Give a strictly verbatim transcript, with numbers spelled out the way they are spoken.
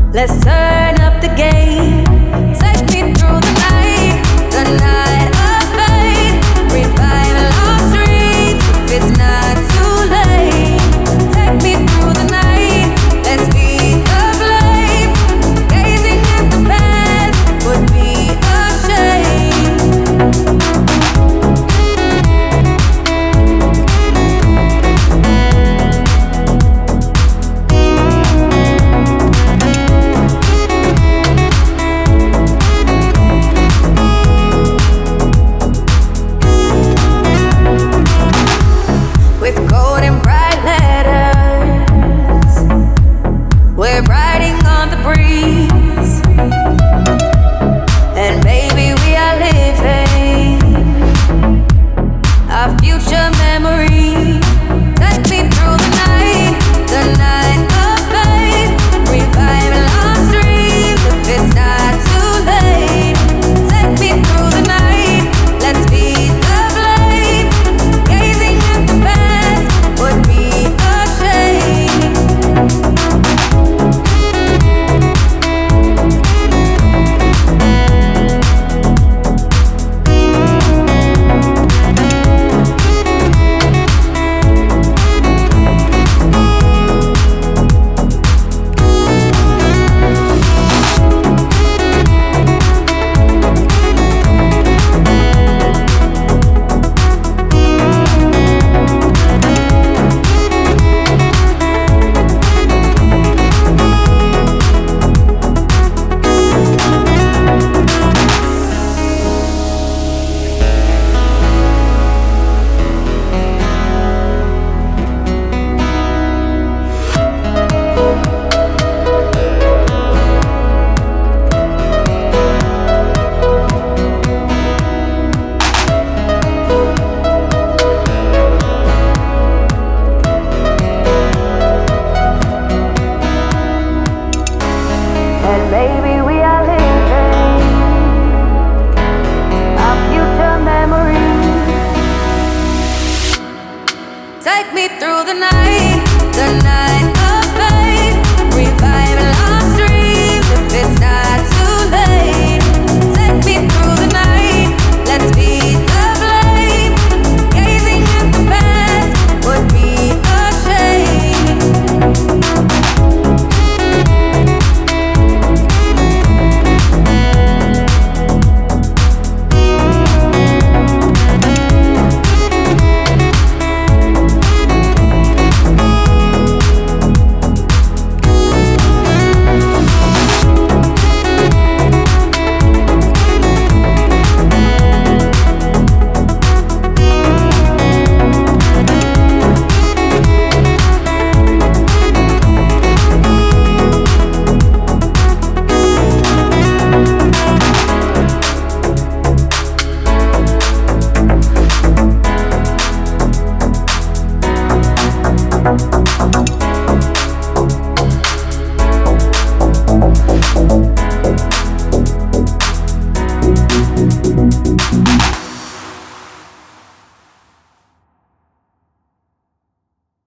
Let's turn up the game. Take me through the night, the night of fate. Revive lost dreams if it's not too late. Take me through the night. Let's feed the flame. Gazing at the past would be a shame. With gold and bright letters, we're riding on the breeze. And baby, we are living our future memories. Take me through the night, the night of fate. Revive lost dreams if it's not too late. Take me through the night, let's feed the flame. Gazing at the past would be a shame. And maybe